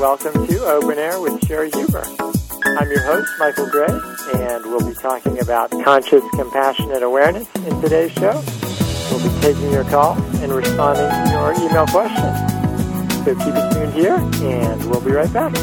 welcome to Open Air with Sherry Huber. I'm your host, Michael Gray, and we'll be talking about conscious, compassionate awareness in today's show. We'll be taking your call and responding to your email questions. So keep it tuned here, and we'll be right back.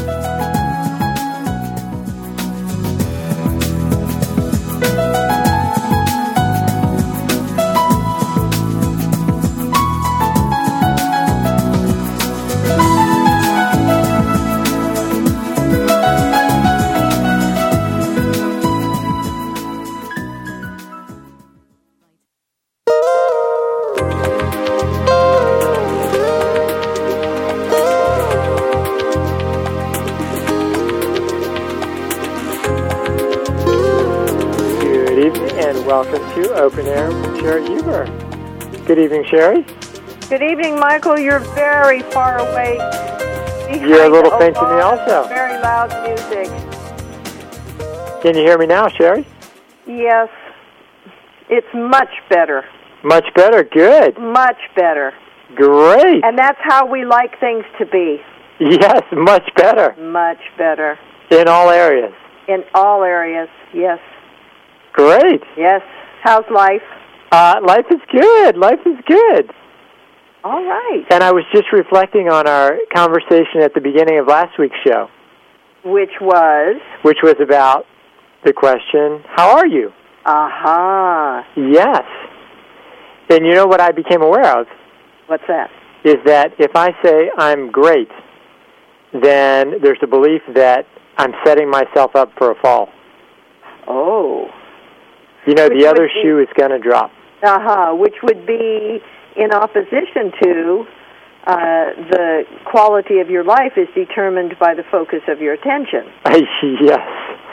Welcome to Open Air with Sherry Huber. Good evening, Sherry. Good evening, Michael. You're very far away. You're a little faint to me also. Very loud music. Can you hear me now, Sherry? Yes. It's much better. Much better? Good. Much better. Great. And that's how we like things to be. Yes, much better. Much better. In all areas. In all areas, yes. Great. Yes. How's life? Life is good. Life is good. All right. And I was just reflecting on our conversation at the beginning of last week's show. Which was? Which was about the question, how are you? Aha. Yes. And you know what I became aware of? What's that? Is that if I say I'm great, then there's a belief that I'm setting myself up for a fall. Oh. You know, the other shoe is going to drop. Which would be in opposition to the quality of your life is determined by the focus of your attention. Yes.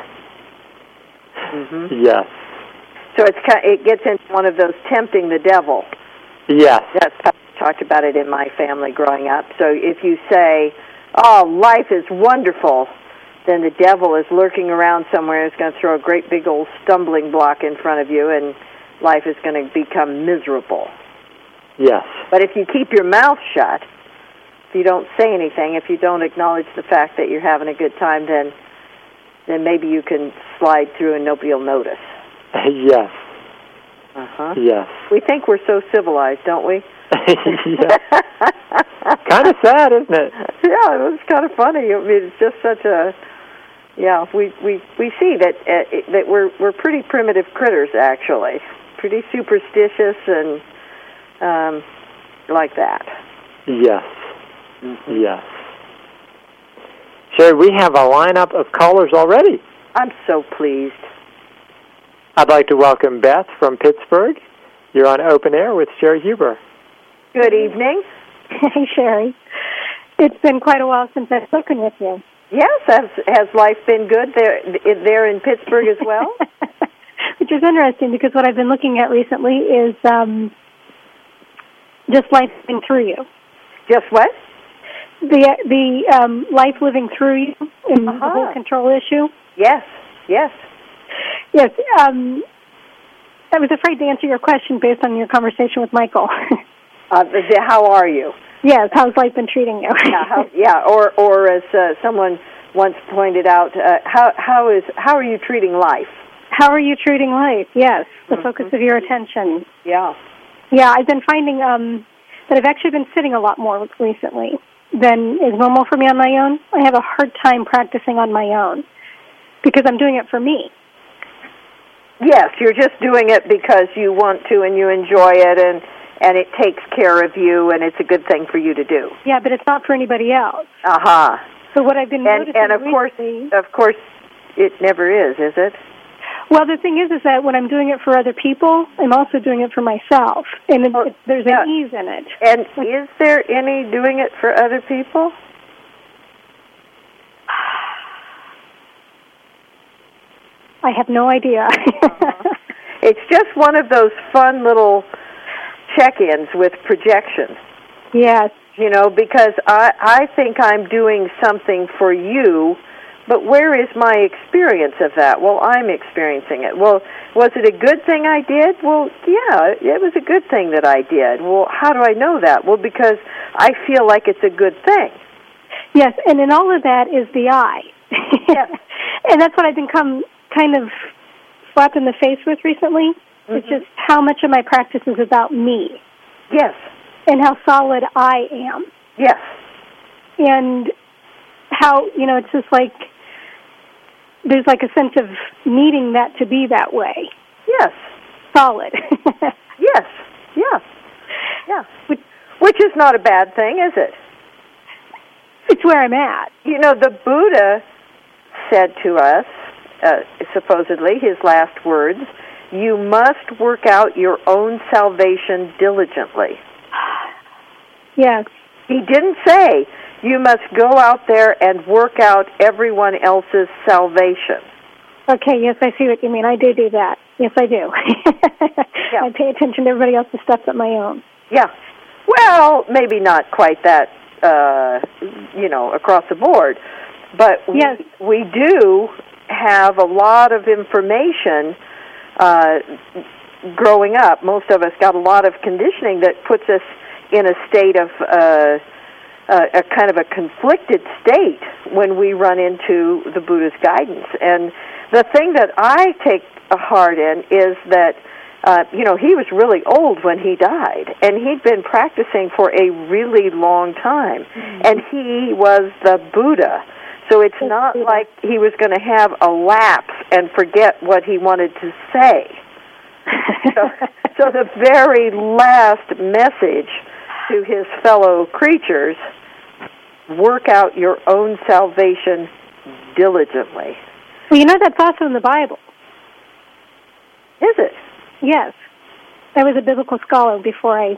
Mm-hmm. Yes. So it gets into one of those tempting the devil. Yes. That's how I talked about it in my family growing up. So if you say, oh, life is wonderful, then the devil is lurking around somewhere and is going to throw a great big old stumbling block in front of you, and life is going to become miserable. Yes. But if you keep your mouth shut, if you don't say anything, if you don't acknowledge the fact that you're having a good time, then maybe you can slide through and nobody will notice. Yes. Yes. We think we're so civilized, don't we? Yeah. Kind of sad, isn't it? Yeah, it was kind of funny. I mean, it's just such a... Yeah, we see that we're pretty primitive critters, actually. Pretty superstitious and like that. Yes. Mm-hmm. Yes. Sherry, we have a lineup of callers already. I'm so pleased. I'd like to welcome Beth from Pittsburgh. You're on Open Air with Sherry Huber. Good evening. Hey, Sherry. It's been quite a while since I've spoken with you. Yes, has life been good there in Pittsburgh as well? Which is interesting because what I've been looking at recently is just life living through you. Just what? The life living through you in the whole control issue. Yes, yes. Yes, I was afraid to answer your question based on your conversation with Michael. How are you? Yes, how's life been treating you? Or as someone once pointed out, how are you treating life? How are you treating life? Yes, the focus of your attention. Yeah. Yeah, I've been finding that I've actually been sitting a lot more recently than is normal for me on my own. I have a hard time practicing on my own because I'm doing it for me. Yes, you're just doing it because you want to and you enjoy it and it takes care of you and it's a good thing for you to do. Yeah, but it's not for anybody else. So what I've been noticing and of course it never is it? Well, the thing is that when I'm doing it for other people, I'm also doing it for myself, and there's an ease in it. And is there any doing it for other people? I have no idea. It's just one of those fun little check-ins with projections. Yes. You know, because I think I'm doing something for you, but where is my experience of that? Well, I'm experiencing it. Well, was it a good thing I did? Well, yeah, it was a good thing that I did. Well, how do I know that? Well, because I feel like it's a good thing. Yes, and in all of that is the I. Yes. And that's what I've become kind of slapped in the face with recently. Mm-hmm. It's just how much of my practice is about me. Yes. And how solid I am. Yes. And how, it's just like there's like a sense of needing that to be that way. Yes. Solid. Yes. Yeah. Yeah. Which is not a bad thing, is it? It's where I'm at. The Buddha said to us, supposedly, his last words, you must work out your own salvation diligently. Yes. He didn't say you must go out there and work out everyone else's salvation. Okay, yes, I see what you mean. I do that. Yes, I do. Yeah. I pay attention to everybody else's stuff but my own. Yeah. Well, maybe not quite that, across the board. But yes. we do have a lot of information growing up. Most of us got a lot of conditioning that puts us in a state of a kind of a conflicted state when we run into the Buddha's guidance. And the thing that I take a heart in is that, he was really old when he died, and he'd been practicing for a really long time, and he was the Buddha. So it's not like he was going to have a lapse and forget what he wanted to say. So the very last message to his fellow creatures, work out your own salvation diligently. Well, that's also in the Bible. Is it? Yes. I was a biblical scholar before I...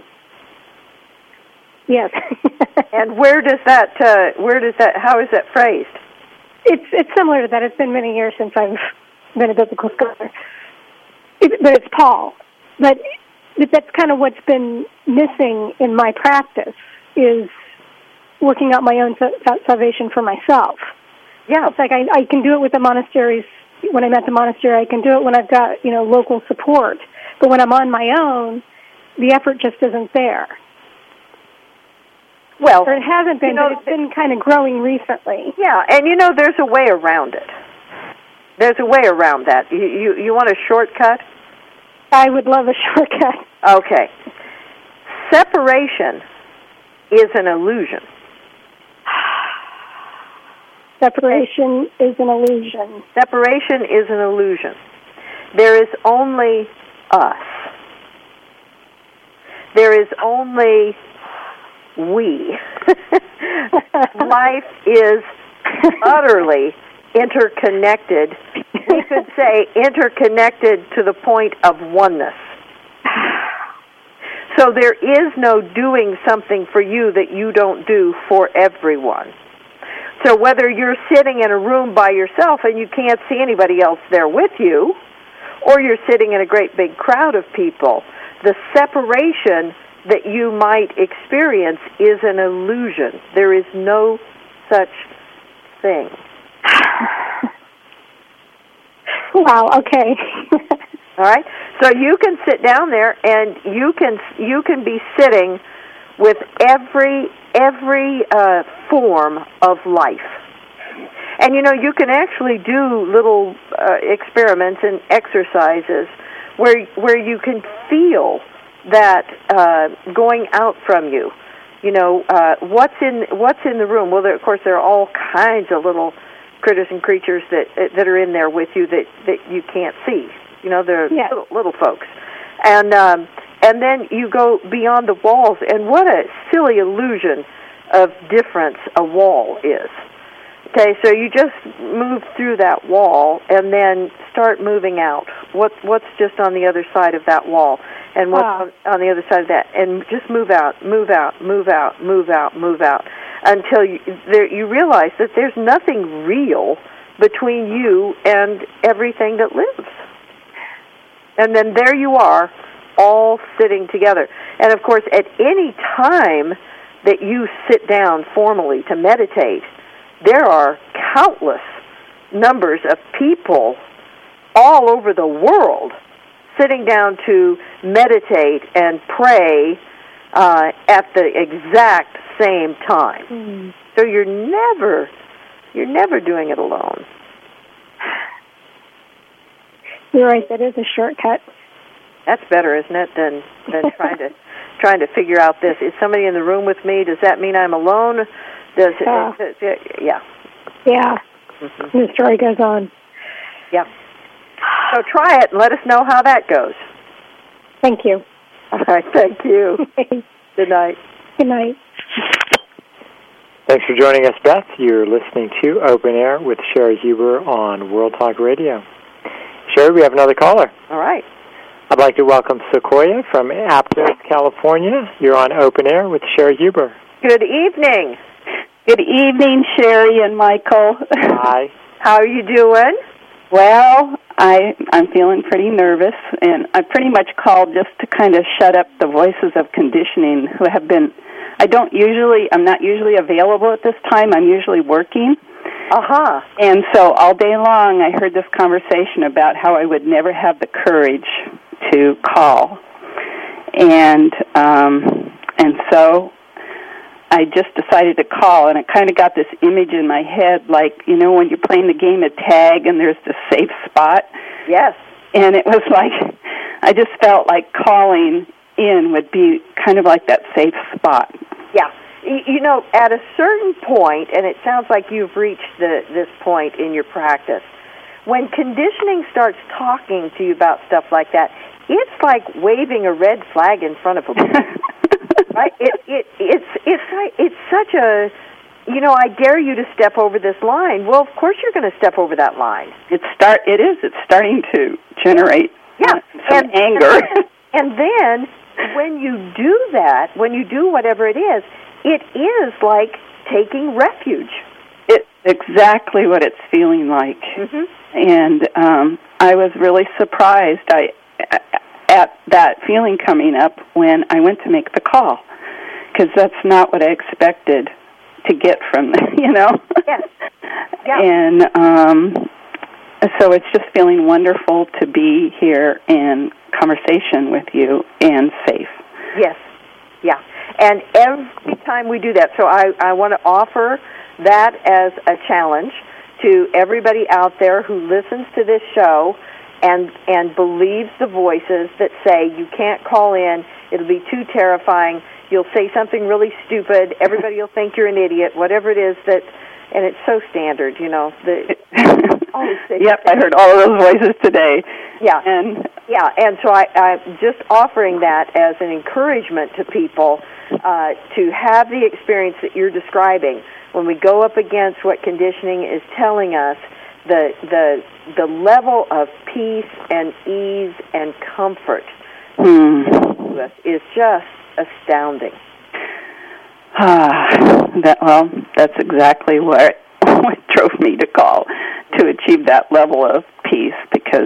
Yes. And how is that phrased? It's similar to that. It's been many years since I've been a biblical scholar. But it's Paul. But that's kind of what's been missing in my practice, is working out my own salvation for myself. Yeah. It's like I can do it with the monasteries. When I'm at the monastery, I can do it when I've got, local support. But when I'm on my own, the effort just isn't there. Well, or it hasn't been, but it's been kind of growing recently. Yeah, and there's a way around it. There's a way around that. You want a shortcut? I would love a shortcut. Okay. Separation is an illusion. Separation is an illusion. Separation is an illusion. There is only us. There is only we. Life is utterly interconnected. We could say interconnected to the point of oneness. So there is no doing something for you that you don't do for everyone. So whether you're sitting in a room by yourself and you can't see anybody else there with you, or you're sitting in a great big crowd of people, the separation that you might experience is an illusion. There is no such thing. Wow, okay. All right? So you can sit down there and you can be sitting with every form of life. And you can actually do little experiments and exercises where you can feel that going out from you. What's in the room? Well, of course, there are all kinds of little critters and creatures that are in there with you that you can't see. They're little folks, and then you go beyond the walls. And what a silly illusion of difference a wall is. Okay, so you just move through that wall and then start moving out. What's just on the other side of that wall, and what's on the other side of that, and just move out, move out, move out, move out, move out, until you realize that there's nothing real between you and everything that lives. And then there you are, all sitting together. And of course, at any time that you sit down formally to meditate, there are countless numbers of people all over the world sitting down to meditate and pray at the exact same time. So you're never doing it alone. You're right. That is a shortcut. That's better, isn't it, than trying to figure out this. Is somebody in the room with me? Does that mean I'm alone? Does it? Yeah. Yeah. Mm-hmm. The story goes on. Yeah. So try it and let us know how that goes. Thank you. All right. Thank you. Good night. Good night. Thanks for joining us, Beth. You're listening to Open Air with Sherry Huber on World Talk Radio. Sherry, we have another caller. All right. I'd like to welcome Sequoia from Aptos, California. You're on Open Air with Sherry Huber. Good evening. Good evening, Sherry and Michael. Hi. How are you doing? Well, I'm feeling pretty nervous, and I pretty much called just to kind of shut up the voices of conditioning who have been, I'm not usually available at this time. I'm usually working. Uh-huh. And so all day long I heard this conversation about how I would never have the courage to call. And so I just decided to call, and I kind of got this image in my head, like, you know, when you're playing the game of tag and there's the safe spot. Yes. And it was like, I just felt like calling in would be kind of like that safe spot. Yeah. You know, at a certain point, and it sounds like you've reached this point in your practice, when conditioning starts talking to you about stuff like that, it's like waving a red flag in front of a bull. Right? It's such a, you know, I dare you to step over this line. Well, of course you're going to step over that line. It's starting to generate some anger. And then when you do that, when you do whatever it is like taking refuge. It's exactly what it's feeling like. Mm-hmm. And I was really surprised at that feeling coming up when I went to make the call, because that's not what I expected to get from them, you know? Yes. Yeah. And so it's just feeling wonderful to be here in conversation with you and safe. Yes. Yeah. And every time we do that, so I want to offer that as a challenge to everybody out there who listens to this show and believes the voices that say you can't call in, it'll be too terrifying, you'll say something really stupid, everybody will think you're an idiot, whatever it is that, and it's so standard, you know. Yep, I heard all of those voices today. Yeah, and so I'm just offering that as an encouragement to people to have the experience that you're describing. When we go up against what conditioning is telling us, the level of peace and ease and comfort is just astounding. That's exactly what drove me to call, to achieve that level of peace, because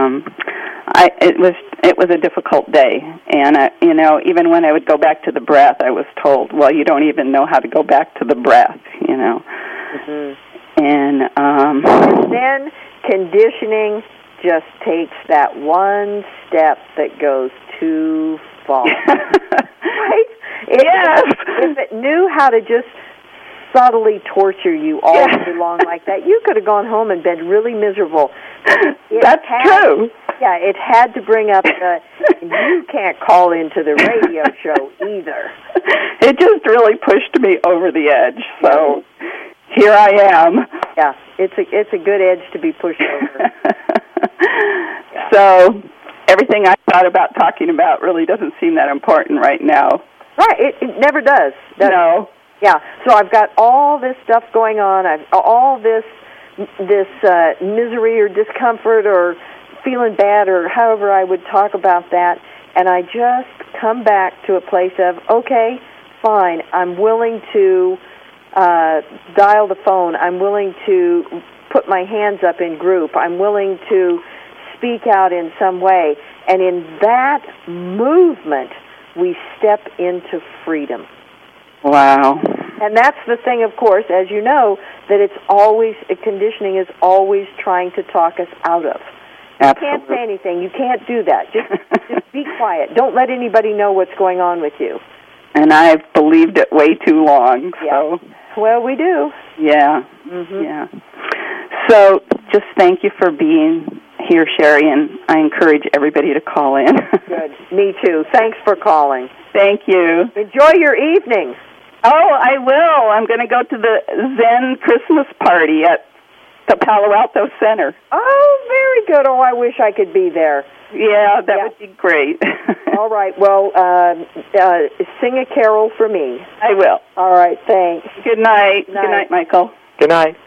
it was a difficult day, and you know, even when I would go back to the breath, I was told, well, you don't even know how to go back to the breath, you know. Mm-hmm. And then conditioning just takes that one step that goes too far. Right? If it knew how to just subtly torture you all day long like that, you could have gone home and been really miserable. That's true. Yeah, it had to bring up you can't call into the radio show either. It just really pushed me over the edge, so here I am. Yeah, it's a good edge to be pushed over. Yeah. So everything I thought about talking about really doesn't seem that important right now. Right, it never does. No. Yeah, so I've got all this stuff going on. I've all this misery or discomfort or feeling bad or however I would talk about that, and I just come back to a place of, okay, fine, I'm willing to dial the phone. I'm willing to put my hands up in group. I'm willing to speak out in some way. And in that movement, we step into freedom. Wow. And that's the thing, of course, as you know, that conditioning is always trying to talk us out of. Absolutely. You can't say anything. You can't do that. Just be quiet. Don't let anybody know what's going on with you. And I've believed it way too long. Yeah. So Well, we do. Yeah. Mm-hmm. Yeah. So just thank you for being here, Sherry, and I encourage everybody to call in. Good. Me too. Thanks for calling. Thank you. Enjoy your evening. Oh, I will. I'm going to go to the Zen Christmas party at the Palo Alto Center. Oh, very good. Oh, I wish I could be there. Yeah, that would be great. All right. Well, sing a carol for me. I will. All right. Thanks. Good night. Good night, Michael. Good night.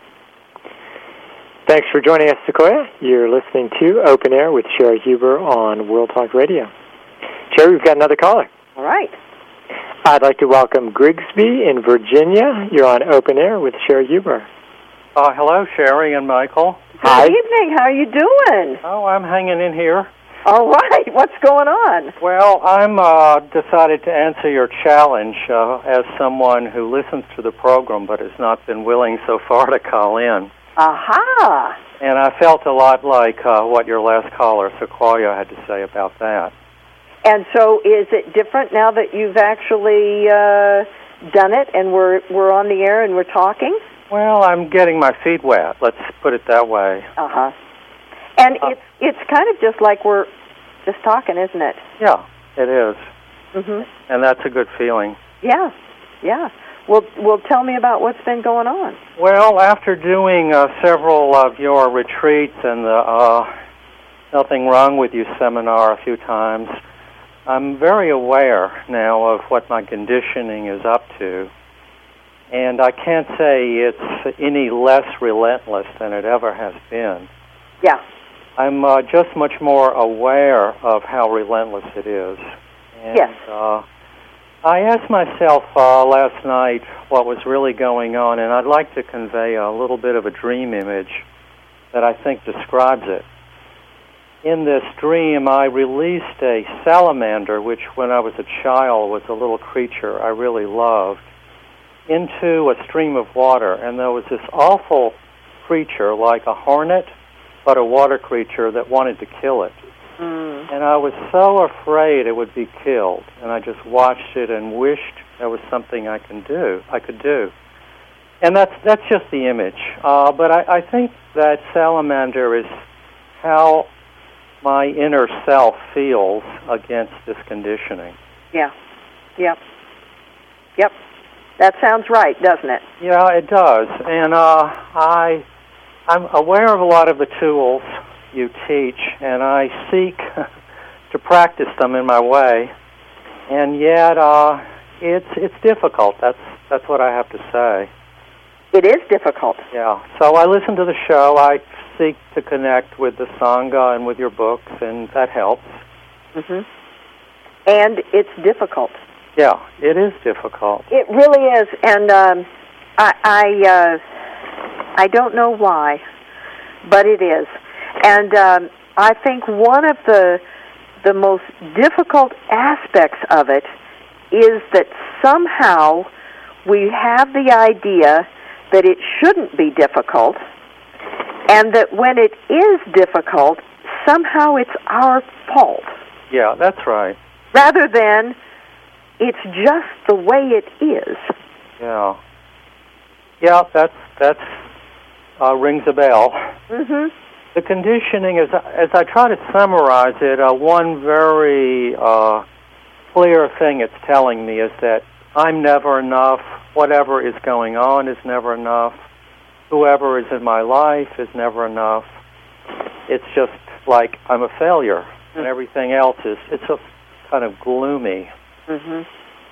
Thanks for joining us, Sequoia. You're listening to Open Air with Sherry Huber on World Talk Radio. Sherry, we've got another caller. All right. I'd like to welcome Grigsby in Virginia. You're on Open Air with Sherry Huber. Hello, Sherry and Michael. Hi. Good evening. How are you doing? Oh, I'm hanging in here. All right. What's going on? Well, I'm decided to answer your challenge as someone who listens to the program but has not been willing so far to call in. Aha. And I felt a lot like what your last caller, Sequoia, had to say about that. And so is it different now that you've actually done it and we're on the air and we're talking? Well, I'm getting my feet wet. Let's put it that way. Uh-huh. And it's kind of just like we're just talking, isn't it? Yeah, it is. Mhm. And that's a good feeling. Yeah. Yeah. Well, tell me about what's been going on. Well, after doing several of your retreats and the Nothing Wrong With You seminar a few times, I'm very aware now of what my conditioning is up to. And I can't say it's any less relentless than it ever has been. Yeah. I'm just much more aware of how relentless it is. And, yes. I asked myself last night what was really going on, and I'd like to convey a little bit of a dream image that I think describes it. In this dream, I released a salamander, which when I was a child was a little creature I really loved, into a stream of water, and there was this awful creature like a hornet, but a water creature that wanted to kill it. And I was so afraid it would be killed, and I just watched it and wished there was something I could do. And that's just the image. But I think that salamander is how my inner self feels against this conditioning. Yeah. Yep. Yep. That sounds right, doesn't it? Yeah, it does. And I'm aware of a lot of the tools you teach, and I seek to practice them in my way. And yet, it's difficult. That's what I have to say. It is difficult. Yeah. So I listen to the show. I seek to connect with the Sangha and with your books, and that helps. Mhm. And it's difficult. Yeah, it is difficult. It really is, and I don't know why, but it is. And I think one of the most difficult aspects of it is that somehow we have the idea that it shouldn't be difficult, and that when it is difficult, somehow it's our fault. Yeah, that's right. Rather than it's just the way it is. Yeah. Yeah, that's rings a bell. Mm-hmm. The conditioning, as I try to summarize it, one very clear thing it's telling me is that I'm never enough. Whatever is going on is never enough. Whoever is in my life is never enough. It's just like I'm a failure, and everything else it's a kind of gloomy. Mm-hmm.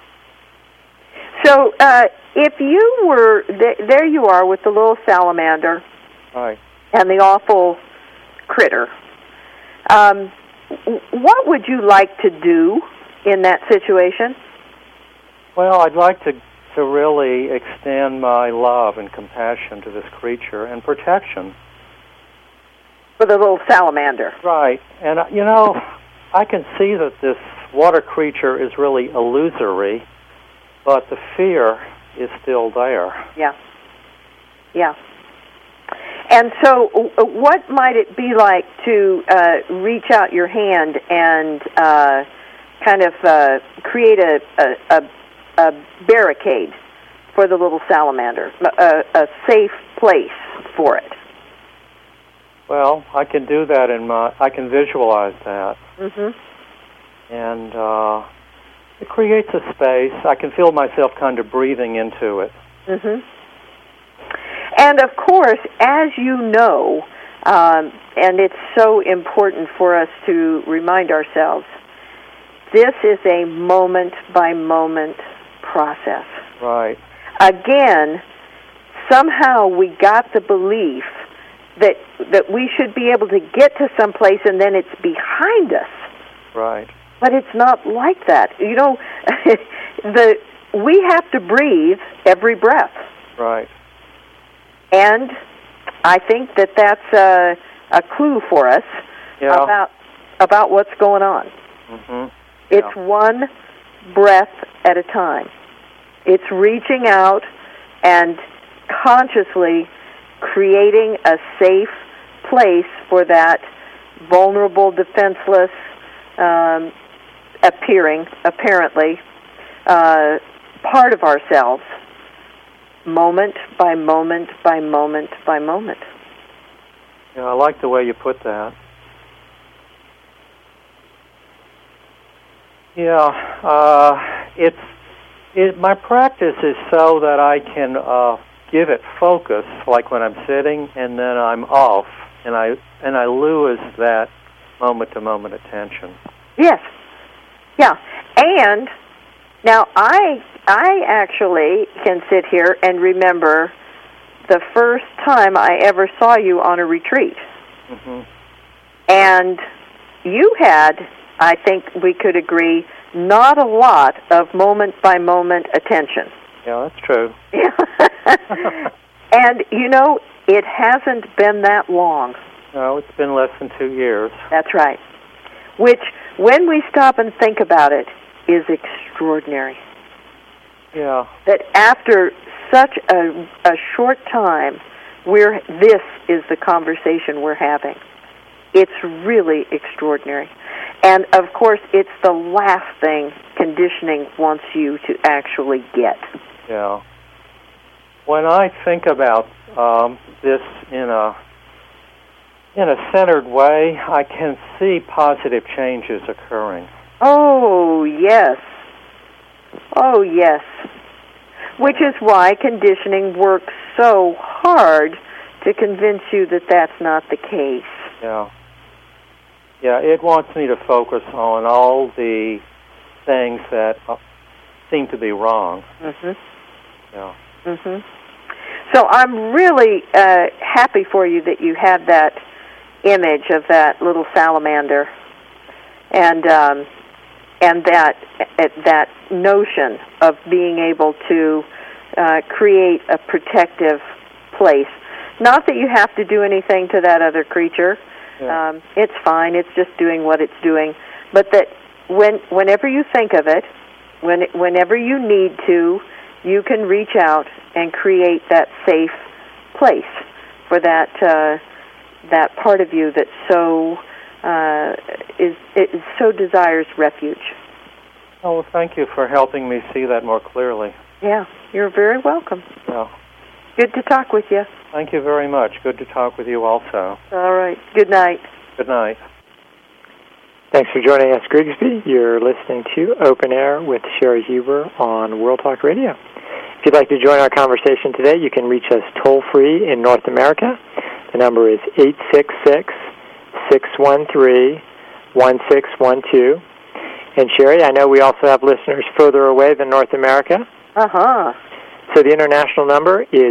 So if you were, there you are with the little salamander. Right. And the awful critter. What would you like to do in that situation? Well, I'd like to really extend my love and compassion to this creature and protection. For the little salamander. Right. And, I can see that this water creature is really illusory, but the fear is still there. Yeah. Yeah. And so what might it be like to reach out your hand and kind of create a barricade for the little salamander, a safe place for it? Well, I can do that I can visualize that. Mm-hmm. And it creates a space. I can feel myself kind of breathing into it. Mm-hmm. And, of course, as you know, and it's so important for us to remind ourselves, this is a moment-by-moment process. Right. Again, somehow we got the belief that we should be able to get to someplace and then it's behind us. Right. But it's not like that. You know, we have to breathe every breath. Right. And I think that's a clue for us about what's going on. Mm-hmm. It's one breath at a time. It's reaching out and consciously creating a safe place for that vulnerable, defenseless, apparently, part of ourselves, moment by moment by moment by moment. Yeah, I like the way you put that. Yeah, my practice is so that I can give it focus, like when I'm sitting, and then I'm off, and I lose that moment-to-moment attention. Yes. Yeah. And now I actually can sit here and remember the first time I ever saw you on a retreat. Mm-hmm. And you had, I think we could agree, not a lot of moment-by-moment attention. Yeah, that's true. And, you know, it hasn't been that long. No, it's been less than 2 years. That's right. Which, when we stop and think about it, is extraordinary. Yeah. That after such a short time, this is the conversation we're having. It's really extraordinary. And, of course, it's the last thing conditioning wants you to actually get. Yeah. When I think about this in a centered way, I can see positive changes occurring. Oh, yes. Oh, yes. Which is why conditioning works so hard to convince you that that's not the case. Yeah. Yeah, it wants me to focus on all the things that seem to be wrong. Mm-hmm. Yeah. Mm-hmm. So I'm really happy for you that you had that image of that little salamander, and that notion of being able to create a protective place. Not that you have to do anything to that other creature. Yeah. It's fine. It's just doing what it's doing. But that whenever you think of it, whenever you need to, you can reach out and create that safe place for that part of you that so so desires refuge. Oh, well, thank you for helping me see that more clearly. Yeah, you're very welcome. Yeah. Good to talk with you. Thank you very much. Good to talk with you also. All right. Good night. Good night. Thanks for joining us, Grigsby. You're listening to Open Air with Sherry Huber on World Talk Radio. If you'd like to join our conversation today, you can reach us toll-free in North America. The number is 866-613-1612. And, Sherry, I know we also have listeners further away than North America. Uh-huh. So the international number is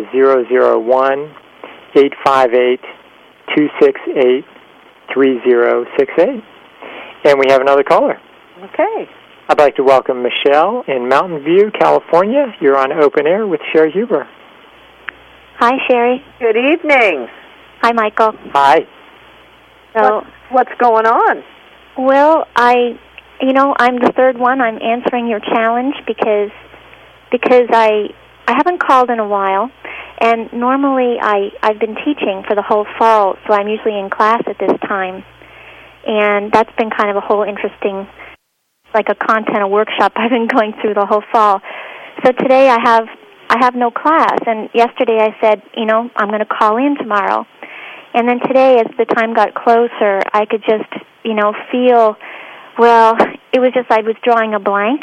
001-858-268-3068. And we have another caller. Okay. I'd like to welcome Michelle in Mountain View, California. You're on Open Air with Sherry Huber. Hi, Sherry. Good evening. Hi, Michael. Hi. So, what's going on? Well, I'm the third one. I'm answering your challenge because I haven't called in a while, and normally I've been teaching for the whole fall, so I'm usually in class at this time, and that's been kind of a whole interesting, like a workshop I've been going through the whole fall. So today I I have no class. And yesterday I said, I'm going to call in tomorrow. And then today, as the time got closer, I could just, feel, it was just I was drawing a blank.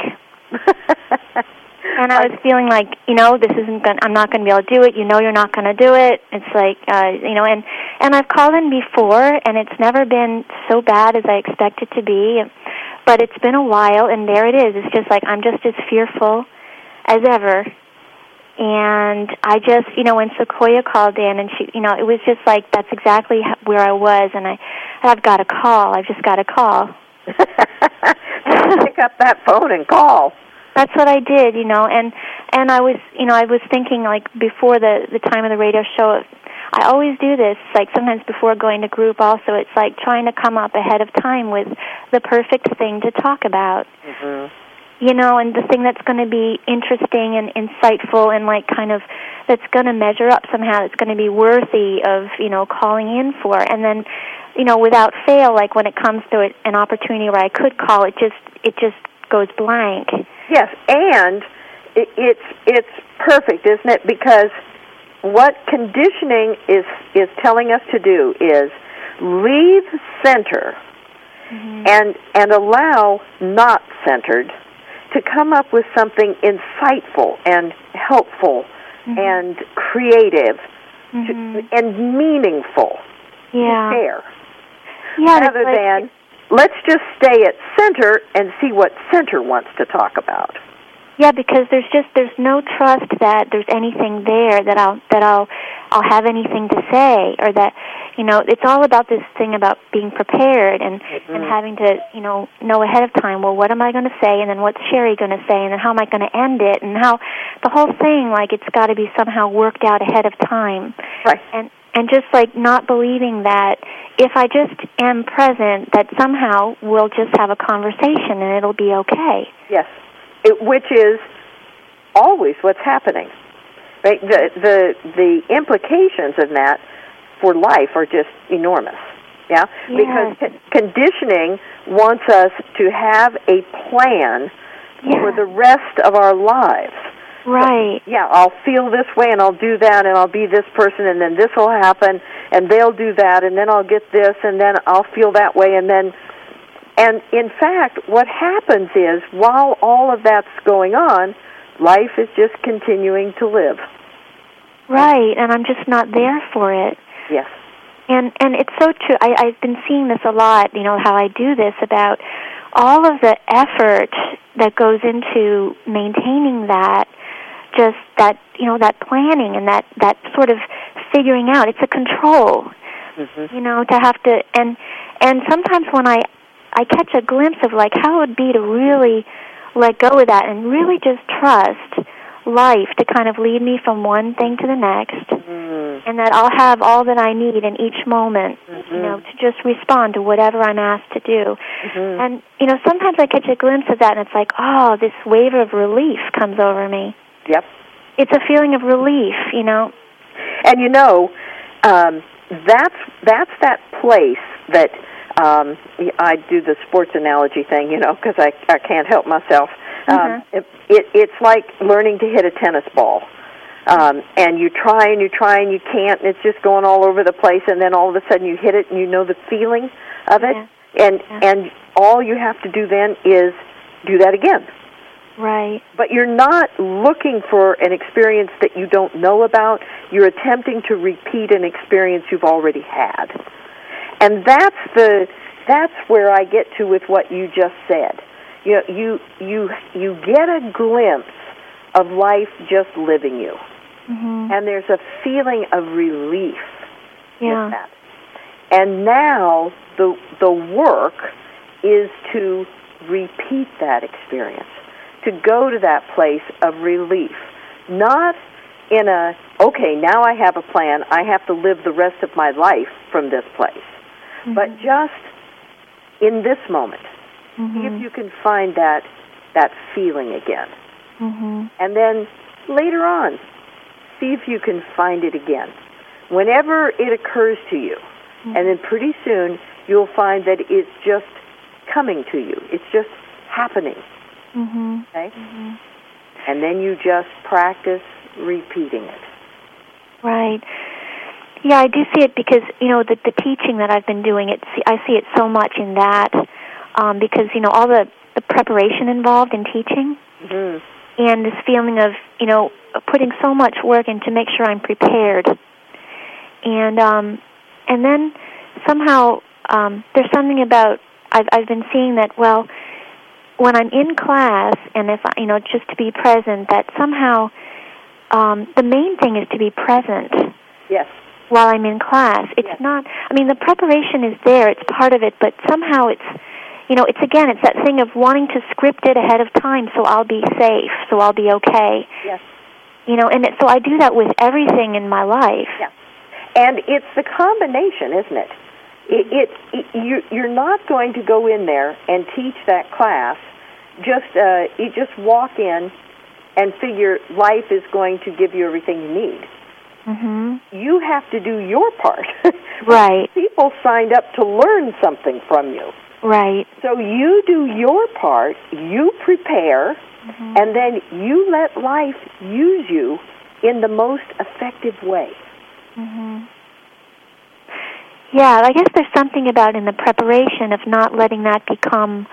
And I was feeling like, this isn't going. I'm not going to be able to do it. You're not going to do it. It's like, and I've called in before, and it's never been so bad as I expect it to be. But it's been a while, and there it is. It's just like I'm just as fearful as ever. And I just, when Sequoia called in, and she, it was just like that's exactly where I was, and I've got to call. I've just got to call. Pick up that phone and call. That's what I did, and I was, I was thinking like before the time of the radio show. I always do this, like sometimes before going to group. Also, it's like trying to come up ahead of time with the perfect thing to talk about. Mm-hmm. And the thing that's going to be interesting and insightful and like kind of that's going to measure up somehow. It's going to be worthy of calling in for. And then, without fail, like when it comes to an opportunity where I could call, it just goes blank. Yes, and it's perfect, isn't it? Because what conditioning is telling us to do is leave center and allow not centered to come up with something insightful and helpful and creative and meaningful to share. Yeah, rather than let's just stay at center and see what center wants to talk about. Yeah, because there's no trust that there's anything there that I'll have anything to say, or that it's all about this thing about being prepared and having to know ahead of time. Well, what am I going to say, and then what's Sherry going to say, and then how am I going to end it, and how the whole thing like it's got to be somehow worked out ahead of time. Right. And just like not believing that if I just am present, that somehow we'll just have a conversation and it'll be okay. Yes. Which is always what's happening. Right? The implications of that for life are just enormous. Yeah? Yes. Because conditioning wants us to have a plan for the rest of our lives. Right. So, I'll feel this way, and I'll do that, and I'll be this person, and then this will happen, and they'll do that, and then I'll get this, and then I'll feel that way, and in fact, what happens is, while all of that's going on, life is just continuing to live. Right, and I'm just not there for it. Yes. And it's so true. I've been seeing this a lot, how I do this, about all of the effort that goes into maintaining that, just that, that planning and that sort of figuring out. It's a control, to have to, and sometimes when I catch a glimpse of like how it would be to really let go of that and really just trust life to kind of lead me from one thing to the next, and that I'll have all that I need in each moment, to just respond to whatever I'm asked to do. And, sometimes I catch a glimpse of that and it's like, oh, this wave of relief comes over me. Yep. It's a feeling of relief, And that's that place that I do the sports analogy thing, because I can't help myself. It's like learning to hit a tennis ball. And you try and you can't, and it's just going all over the place, and then all of a sudden you hit it and you know the feeling of it. And all you have to do then is do that again. Right. But you're not looking for an experience that you don't know about. You're attempting to repeat an experience you've already had. And that's where I get to with what you just said. You get a glimpse of life just living you. And there's a feeling of relief with that. And now the work is to repeat that experience, to go to that place of relief, not in okay, now I have a plan, I have to live the rest of my life from this place, but just in this moment, see if you can find that feeling again. And then later on, see if you can find it again. Whenever it occurs to you, and then pretty soon you'll find that it's just coming to you. It's just happening. Okay? And then you just practice repeating it. Right. Yeah, I do see it because, the teaching that I've been doing, I see it so much in that because, all the preparation involved in teaching and this feeling of, putting so much work in to make sure I'm prepared. And then somehow there's something about, I've been seeing that, well, when I'm in class and if, just to be present, that somehow the main thing is to be present. Yes. While I'm in class. It's not, the preparation is there, it's part of it, but somehow it's that thing of wanting to script it ahead of time so I'll be safe, so I'll be okay. Yes. So I do that with everything in my life. Yeah. And it's the combination, isn't it? You're not going to go in there and teach that class, you just walk in and figure life is going to give you everything you need. Mm-hmm. You have to do your part. Right. People signed up to learn something from you. Right. So you do your part, you prepare, and then you let life use you in the most effective way. Mm-hmm. Yeah, I guess there's something about in the preparation of not letting that become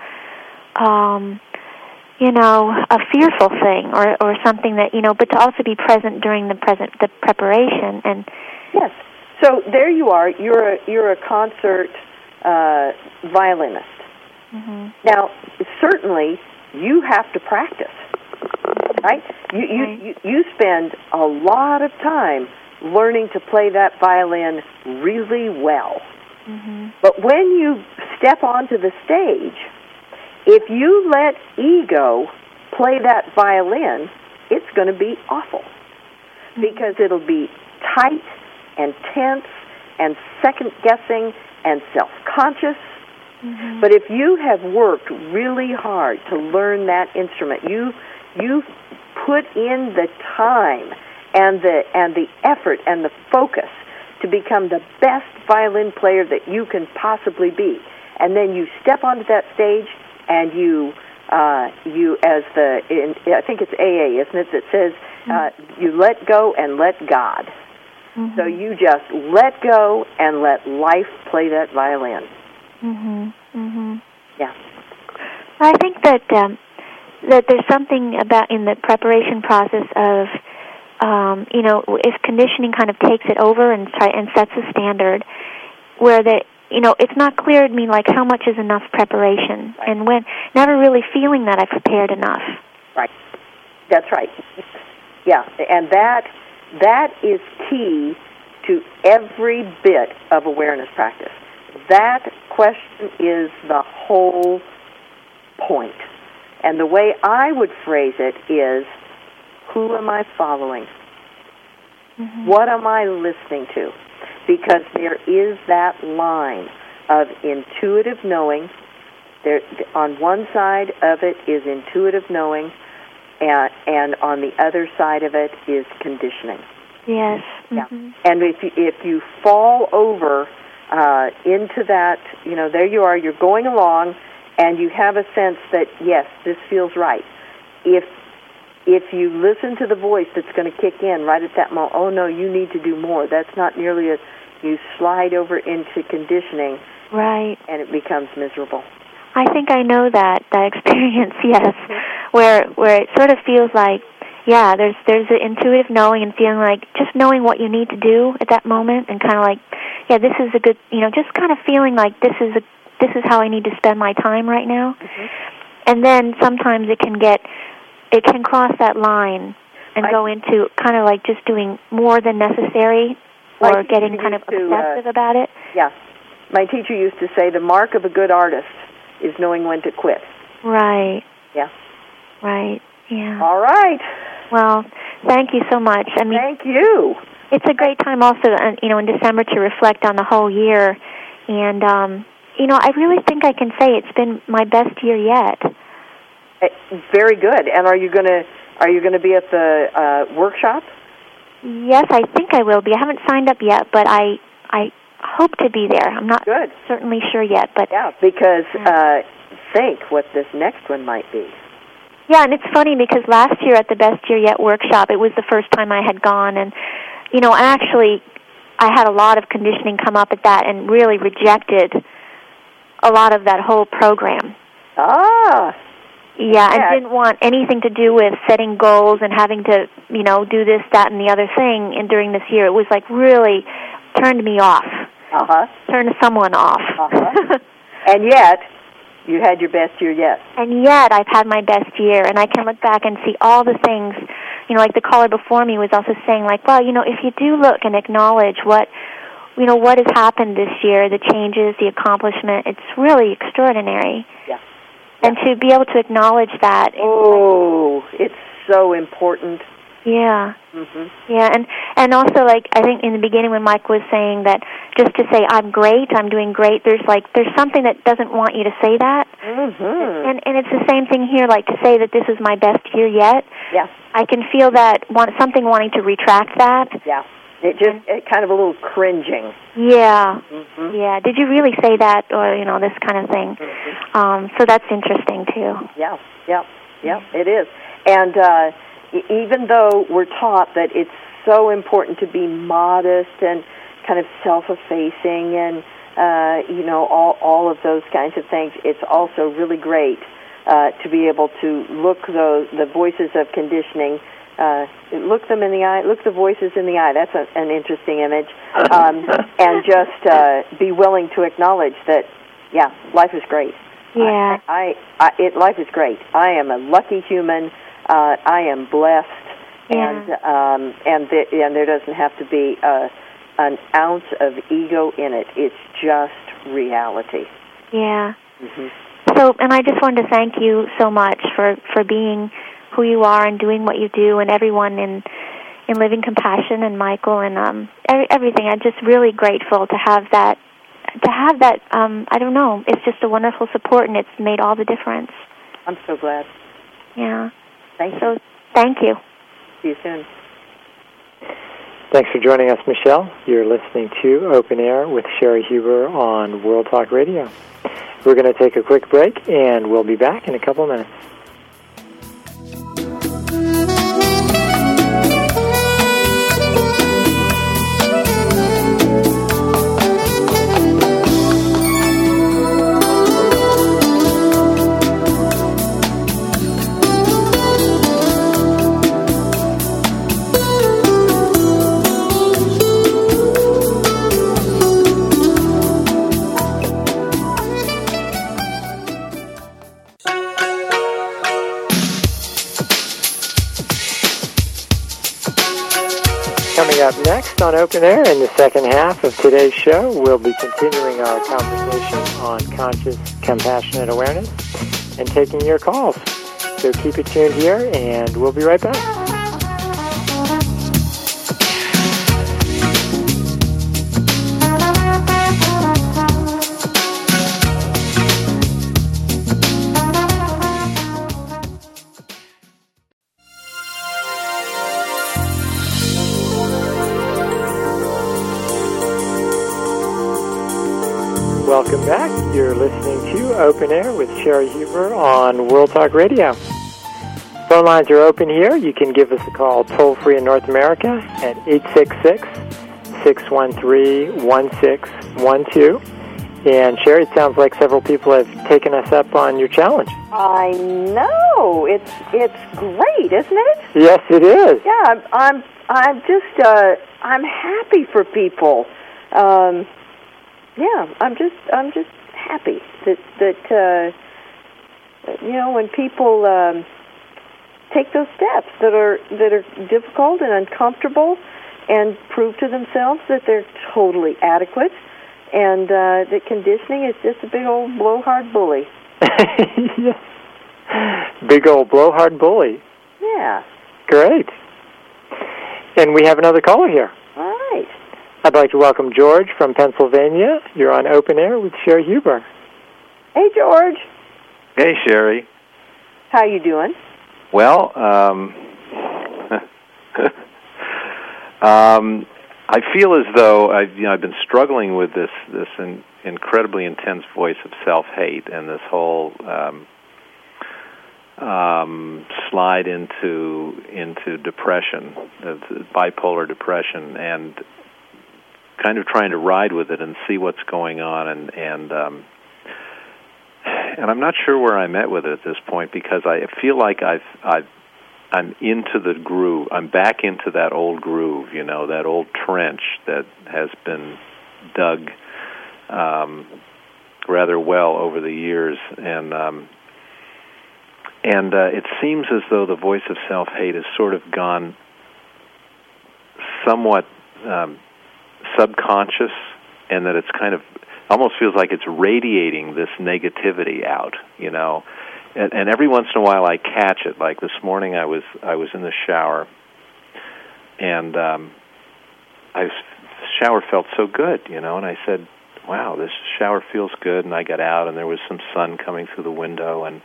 a fearful thing or something that, but to also be present during the preparation. And yes. So there you are. You're a concert violinist. Mm-hmm. Now, certainly you have to practice, right? You spend a lot of time learning to play that violin really well. Mm-hmm. But when you step onto the stage, if you let ego play that violin, it's going to be awful because it'll be tight and tense and second-guessing and self-conscious. Mm-hmm. But if you have worked really hard to learn that instrument, you put in the time and the effort and the focus to become the best violin player that you can possibly be, and then you step onto that stage and you I think it's AA, isn't it, that says you let go and let God. Mm-hmm. So you just let go and let life play that violin. Mm-hmm. Mm-hmm. Yeah. I think that there's something about in the preparation process of, if conditioning kind of takes it over and sets a standard, where it's not clear to me like how much is enough preparation, right. And when never really feeling that I've prepared enough. Right. That's right. Yeah, and that is key to every bit of awareness practice. That question is the whole point. And the way I would phrase it is, who am I following? Mm-hmm. What am I listening to? Because there is that line of intuitive knowing. There, on one side of it is intuitive knowing, and on the other side of it is conditioning. Yes. Mm-hmm. Yeah. And if you fall over into that, there you are, you're going along, and you have a sense that, yes, this feels right. If you listen to the voice that's going to kick in right at that moment, oh, no, you need to do more. That's not nearly as you slide over into conditioning. Right. And it becomes miserable. I think I know that experience, yes, where it sort of feels like, yeah, there's the intuitive knowing and feeling like just knowing what you need to do at that moment and kind of like, yeah, this is a good, just kind of feeling like this is how I need to spend my time right now. Mm-hmm. And then sometimes it can cross that line and go into kind of like just doing more than necessary or getting kind of obsessive about it. Yeah. My teacher used to say the mark of a good artist is knowing when to quit. Right. Yeah. Right. Yeah. All right. Well, thank you so much. I mean, thank you. It's a great time also, in December to reflect on the whole year. And, I really think I can say it's been my best year yet. Very good. And are you going to be at the workshop? Yes, I think I will be. I haven't signed up yet, but I hope to be there. I'm not certainly sure yet, but yeah, because think what this next one might be. Yeah, and it's funny because last year at the Best Year Yet workshop, it was the first time I had gone, and, I had a lot of conditioning come up at that and really rejected a lot of that whole program. Ah. Yeah, and didn't want anything to do with setting goals and having to, do this, that, and the other thing. And during this year, it was like really turned me off. Turned someone off. And yet, you had your best year yet. And yet, I've had my best year, and I can look back and see all the things, like the caller before me was also saying, like, well, if you do look and acknowledge what has happened this year, the changes, the accomplishment, it's really extraordinary. Yeah. And to be able to acknowledge that. Oh, it's so important. Yeah. Mm-hmm. Yeah, and also, like, I think in the beginning when Mike was saying that just to say, I'm great, I'm doing great, there's something that doesn't want you to say that. Mm-hmm. And it's the same thing here, like to say that this is my best year yet. Yeah. I can feel that, something wanting to retract that. Yeah. It kind of a little cringing. Yeah. Mm-hmm. Yeah. Did you really say that, or, this kind of thing? Mm-hmm. So that's interesting, too. Yeah, it is. And even though we're taught that it's so important to be modest and kind of self-effacing and, all of those kinds of things, it's also really great to be able to look the voices of conditioning, look them in the eye, look the voices in the eye. That's an interesting image. And just be willing to acknowledge that, life is great. Yeah. Life is great. I am a lucky human. I am blessed, and there doesn't have to be an ounce of ego in it. It's just reality. Yeah. Mm-hmm. So, and I just wanted to thank you so much for being who you are and doing what you do, and everyone in Living Compassion and Michael and everything. I'm just really grateful to have that. I don't know. It's just a wonderful support, and it's made all the difference. I'm so glad. Yeah. Thank you. So, thank you. See you soon. Thanks for joining us, Michelle. You're listening to Open Air with Sherry Huber on World Talk Radio. We're going to take a quick break, and we'll be back in a couple of minutes. Coming up next on Open Air in the second half of today's show, we'll be continuing our conversation on conscious, compassionate awareness and taking your calls. So keep it tuned here, and we'll be right back. Welcome back. You're listening to Open Air with Sherry Huber on World Talk Radio. Phone lines are open here. You can give us a call toll-free in North America at 866-613-1612. And Sherry, it sounds like several people have taken us up on your challenge. I know. It's great, isn't it? Yes, it is. Yeah, I'm happy for people. Yeah, I'm just happy that when people take those steps that are difficult and uncomfortable, and prove to themselves that they're totally adequate, and that conditioning is just a big old blowhard bully. Yes. Big old blowhard bully. Yeah. Great. And we have another caller here. All right. I'd like to welcome George from Pennsylvania. You're on Open Air with Sherry Huber. Hey, George. Hey, Sherry. How you doing? Well, I feel as though I've been struggling with this incredibly intense voice of self-hate and this whole slide into depression, bipolar depression, and kind of trying to ride with it and see what's going on, and I'm not sure where I'm at with it at this point, because I feel like I'm into the groove. I'm back into that old groove, that old trench that has been dug rather well over the years, and it seems as though the voice of self-hate has sort of gone somewhat subconscious, and that it's kind of almost feels like it's radiating this negativity out, and every once in a while I catch it. Like this morning, I was in the shower, and the shower felt so good, and I said, "Wow, this shower feels good." And I got out, and there was some sun coming through the window, and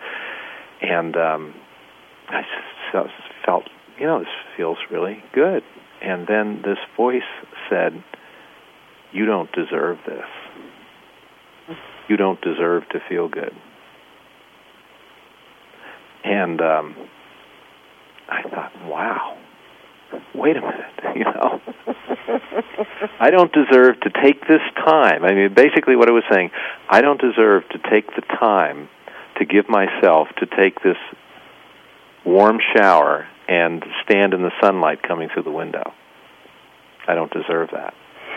I felt, this feels really good. And then this voice said, "You don't deserve this. You don't deserve to feel good." And I thought, wow, wait a minute, I don't deserve to take this time. I mean, basically what it was saying, I don't deserve to take the time to give myself to take this warm shower and stand in the sunlight coming through the window. I don't deserve that.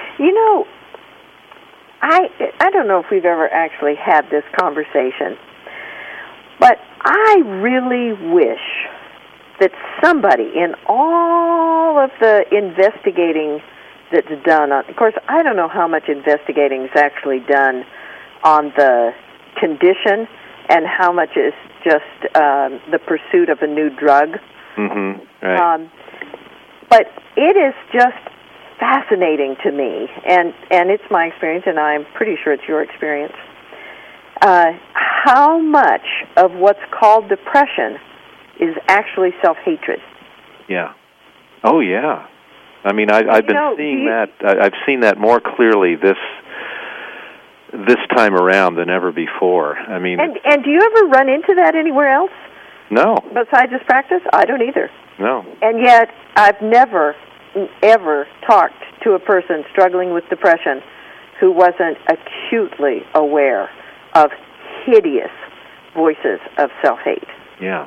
I don't know if we've ever actually had this conversation, but I really wish that somebody in all of the investigating that's done of course, I don't know how much investigating is actually done on the condition and how much is just the pursuit of a new drug. Mm-hmm. Right. But it is just fascinating to me, and it's my experience, and I'm pretty sure it's your experience, how much of what's called depression is actually self-hatred. Yeah. Oh, yeah. I mean, I've been seeing that. I've seen that more clearly this time around than ever before. I mean, and do you ever run into that anywhere else? No. Besides this practice? I don't either. No. And yet, I've never, ever talked to a person struggling with depression who wasn't acutely aware of hideous voices of self-hate. Yeah.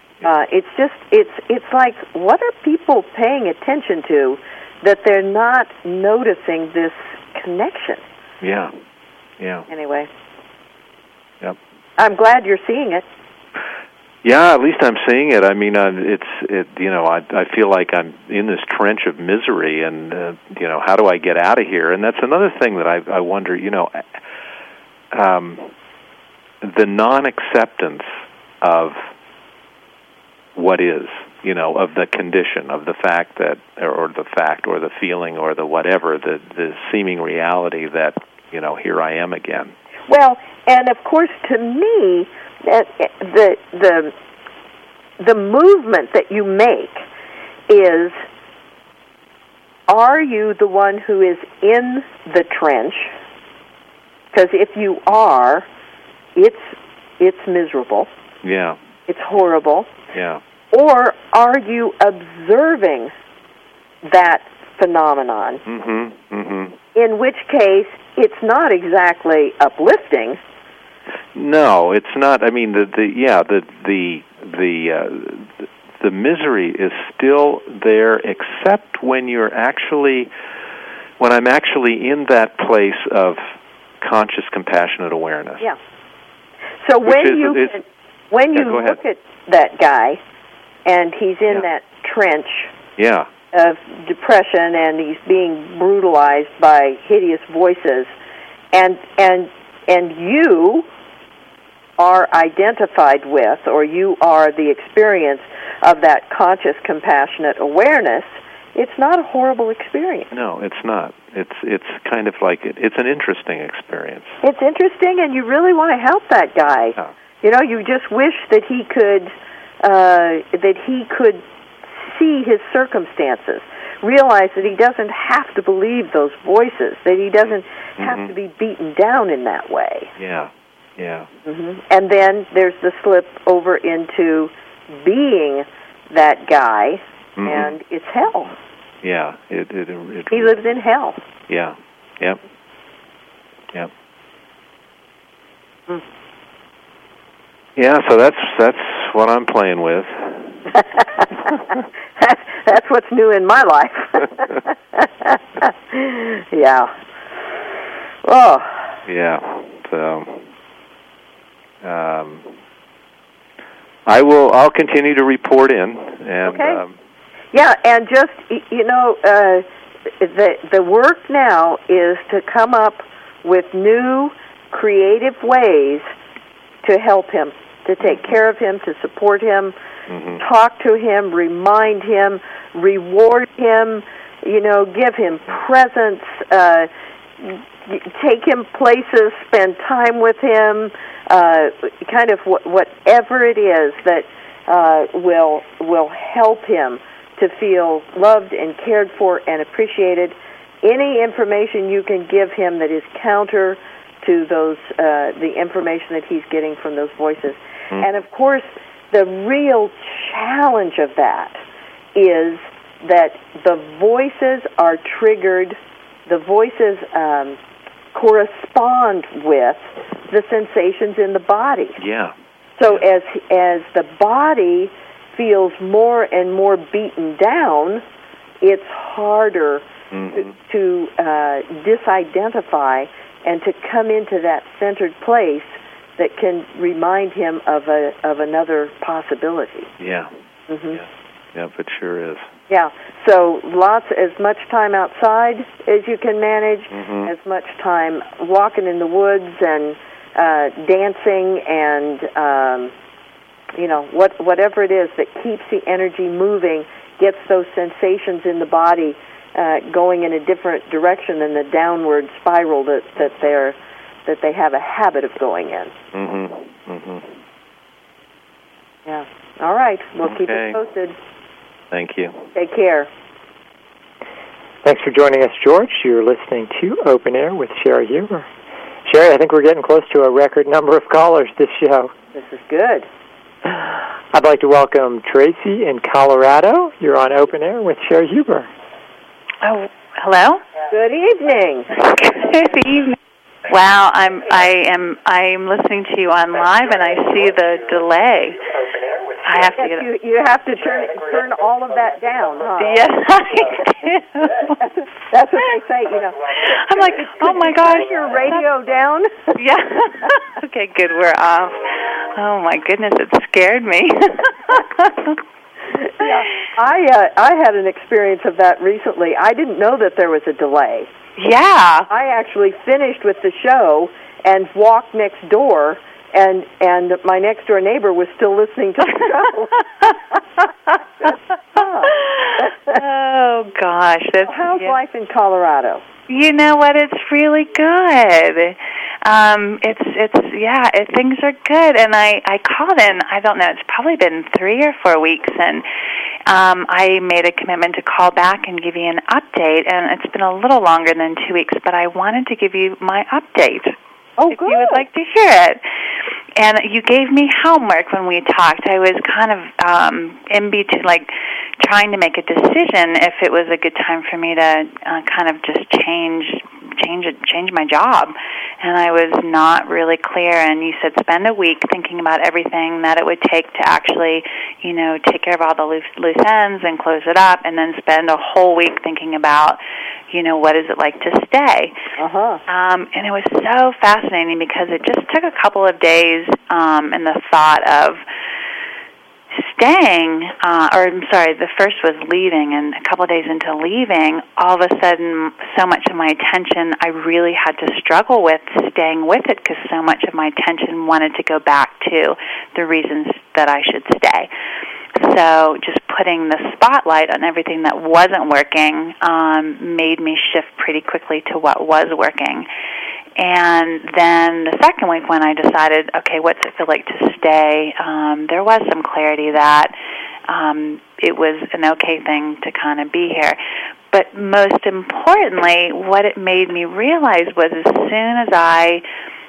It's like, what are people paying attention to that they're not noticing this connection? Yeah. Yeah. Anyway. Yep. I'm glad you're seeing it. Yeah, at least I'm seeing it. I mean, I feel like I'm in this trench of misery, and how do I get out of here? And that's another thing that I wonder. The non-acceptance of what is, of the condition, of the fact that, or the feeling, or the whatever, the seeming reality that, here I am again. Well, and of course, to me, the movement that you make is, are you the one who is in the trench? Because if you are, it's miserable. Yeah. It's horrible. Yeah. Or are you observing that phenomenon? Mm-hmm. Mm-hmm. In which case, it's not exactly uplifting. No, it's not. I mean, the misery is still there, except when I'm actually in that place of conscious, compassionate awareness. Yeah. So when you look at that guy, and he's in that trench of depression, and he's being brutalized by hideous voices, and you are identified with, or you are the experience of that conscious, compassionate awareness, it's not a horrible experience. No, it's not. It's kind of like it's an interesting experience. It's interesting, and you really want to help that guy. Yeah. You just wish that he could see his circumstances, realize that he doesn't have to believe those voices, that he doesn't have to be beaten down in that way. Yeah. Yeah. Mm-hmm. And then there's the slip over into being that guy, and it's hell. Yeah. He lives in hell. Yeah. Yep. Mm. Yeah, so that's what I'm playing with. That's what's new in my life. Yeah. Oh. Yeah. So I'll continue to report in, and okay. Yeah, and just the work now is to come up with new creative ways to help him, to take care of him, to support him, talk to him, remind him, reward him, give him presents, take him places, spend time with him, kind of whatever it is that will help him to feel loved and cared for and appreciated. Any information you can give him that is counter to those the information that he's getting from those voices. And of course, the real challenge of that is that the voices are triggered, the voices correspond with the sensations in the body. Yeah. So as the body feels more and more beaten down, it's harder to disidentify and to come into that centered place that can remind him of another possibility. Yeah. Yep, it sure is. Yeah. So as much time outside as you can manage, as much time walking in the woods and dancing and whatever it is that keeps the energy moving, gets those sensations in the body going in a different direction than the downward spiral that they have a habit of going in. Yeah. All right. We'll keep it posted. Thank you. Take care. Thanks for joining us, George. You're listening to Open Air with Sherry Huber. Sherry, I think we're getting close to a record number of callers this show. This is good. I'd like to welcome Tracy in Colorado. You're on Open Air with Sherry Huber. Oh, hello. Good evening. Good evening. Wow, I'm listening to you on live, and I see the delay. I have to get you have to turn all of that down, huh? Yes, I do. That's what they say, I'm like, oh my gosh, turn your radio down. Yeah. Okay, good. We're off. Oh my goodness, it scared me. Yeah, I had an experience of that recently. I didn't know that there was a delay. Yeah. I actually finished with the show and walked next door, and my next door neighbor was still listening to the show. Oh gosh, how's life in Colorado? You know what? It's really good. Things are good. And I called in. I don't know. It's probably been 3 or 4 weeks, and I made a commitment to call back and give you an update. And it's been a little longer than 2 weeks, but I wanted to give you my update. Oh, if good. you would like to hear it. And you gave me homework when we talked. I was kind of in between, trying to make a decision if it was a good time for me to kind of just change my job. And I was not really clear. And you said spend a week thinking about everything that it would take to actually, take care of all the loose ends and close it up, and then spend a whole week thinking about, what is it like to stay. And it was so fascinating because it just took a couple of days, and the thought of staying, the first was leaving, and a couple of days into leaving, all of a sudden, so much of my attention, I really had to struggle with staying with it because so much of my attention wanted to go back to the reasons that I should stay. So just putting the spotlight on everything that wasn't working made me shift pretty quickly to what was working. And then the second week when I decided, okay, what's it feel like to stay, there was some clarity that it was an okay thing to kind of be here. But most importantly, what it made me realize was as soon as I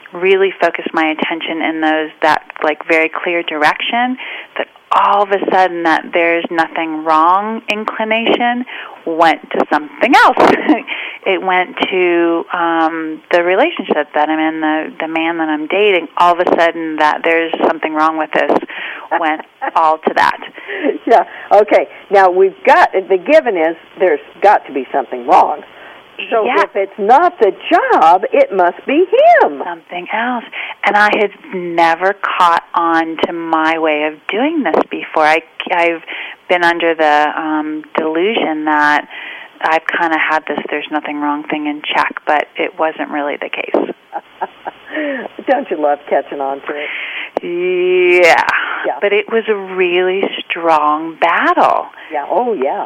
really focused my attention in that like very clear direction, that all of a sudden that there's nothing wrong inclination went to something else. It went to the relationship that I'm in, the man that I'm dating. All of a sudden that there's something wrong with this went all to that. Yeah, okay. Now, the given is there's got to be something wrong. So if it's not the job, it must be him. Something else. And I had never caught on to my way of doing this before. I've been under the delusion that I've kind of had this there's nothing wrong thing in check, but it wasn't really the case. Don't you love catching on to it? Yeah. But it was a really strong battle. Yeah. Oh, yeah.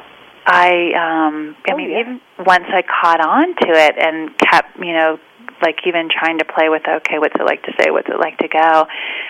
Even once I caught on to it and kept, like even trying to play with, okay, what's it like to say, what's it like to go,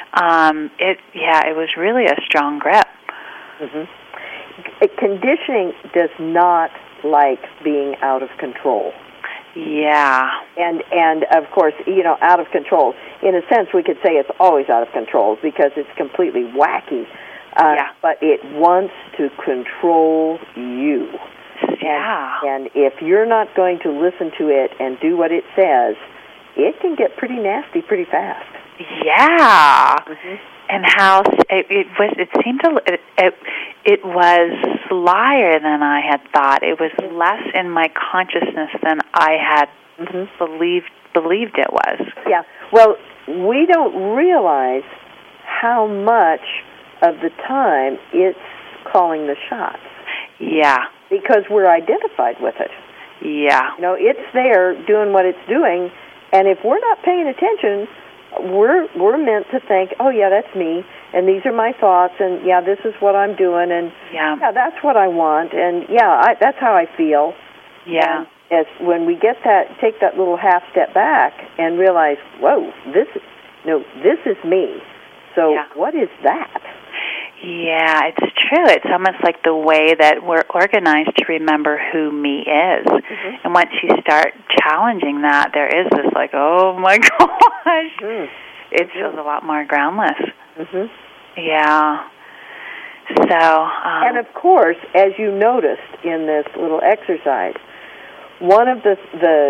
it was really a strong grip. Mm-hmm. Conditioning does not like being out of control. Yeah. And of course, out of control. In a sense, we could say it's always out of control because it's completely wacky. But it wants to control you. Yeah. And if you're not going to listen to it and do what it says, it can get pretty nasty pretty fast. Yeah. Mm-hmm. And how it seemed it was slyer than I had thought. It was less in my consciousness than I had believed it was. Yeah. Well, we don't realize how much of the time it's calling the shots. Yeah. Because we're identified with it. Yeah. It's there doing what it's doing, and if we're not paying attention, we're meant to think, oh, yeah, that's me, and these are my thoughts, and, yeah, this is what I'm doing, and, yeah that's what I want, and, that's how I feel. Yeah. And when we take that little half step back and realize, whoa, this is me. So what is that? Yeah, it's true. It's almost like the way that we're organized to remember who me is. Mm-hmm. And once you start challenging that, there is this like, oh my gosh, it feels a lot more groundless. Mm-hmm. Yeah. So, and of course, as you noticed in this little exercise, one of the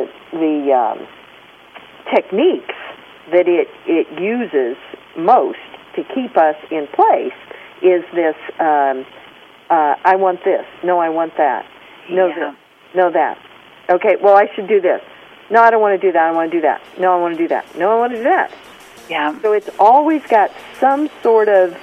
techniques that it uses most to keep us in place is this, I want this. No, I want that. No, this. No, that. Okay, well, I should do this. No, I don't want to do that. I want to do that. No, I want to do that. No, I want to do that. Yeah. So it's always got some sort of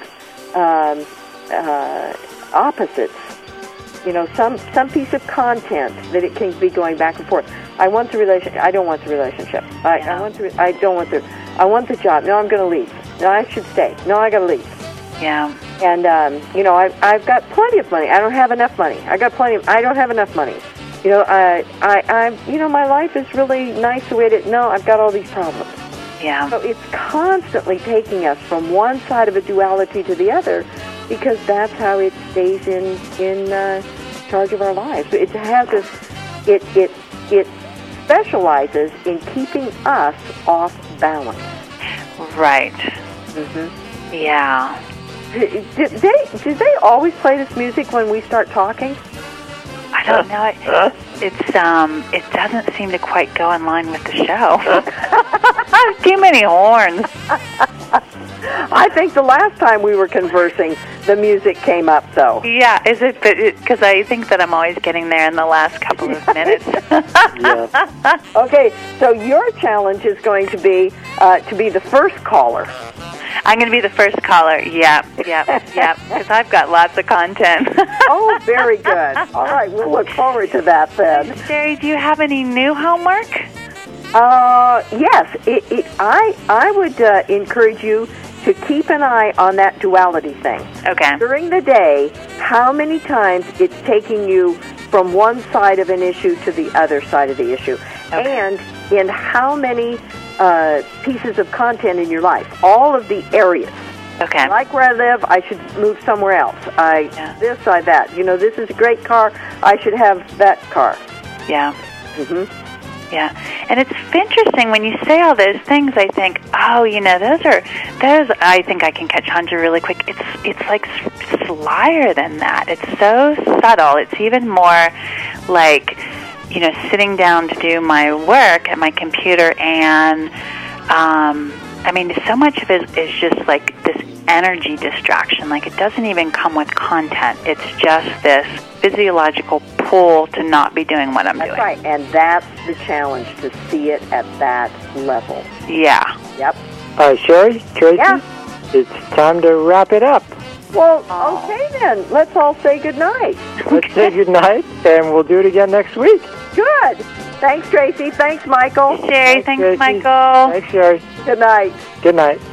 opposites. Some piece of content that it can be going back and forth. I want the relationship. I don't want the relationship. I don't want the. I want the job. No, I'm going to leave. No, I should stay. No, I got to leave. Yeah. And I've got plenty of money. I don't have enough money. I don't have enough money. My life is really nice the way it is. No, I've got all these problems. Yeah. So it's constantly taking us from one side of a duality to the other, because that's how it stays in charge of our lives. It has this. It specializes in keeping us off balance. Right. Mm-hmm. Yeah. Do they always play this music when we start talking? I don't know. It doesn't seem to quite go in line with the show. Too many horns. I think the last time we were conversing, the music came up, though. Yeah, is it? Because I think that I'm always getting there in the last couple of minutes. Yeah. Okay, so your challenge is going to be the first caller. I'm going to be the first caller. Yeah. Because I've got lots of content. Oh, very good. All right, we'll look forward to that then. Sherry, do you have any new homework? Yes. I would encourage you to keep an eye on that duality thing. Okay. During the day, how many times it's taking you from one side of an issue to the other side of the issue. Okay. And in how many pieces of content in your life, all of the areas. Okay. I like where I live, I should move somewhere else. This, I that. This is a great car, I should have that car. Yeah. Mm-hmm. Yeah, and it's interesting when you say all those things. I think, oh, those. I think I can catch Hunter really quick. It's like slyer than that. It's so subtle. It's even more like, sitting down to do my work at my computer, and so much of it is just like this energy distraction. Like, it doesn't even come with content. It's just this physiological pull to not be doing what I'm doing. That's right, and that's the challenge, to see it at that level. Yeah. Yep. Sherry, Tracy, yeah. It's time to wrap it up. Well, okay then. Let's all say goodnight. Let's say goodnight, and we'll do it again next week. Good. Thanks, Tracy. Thanks, Michael. Sherry, thanks Tracy. Michael. Thanks, Sherry. Good night. Good night.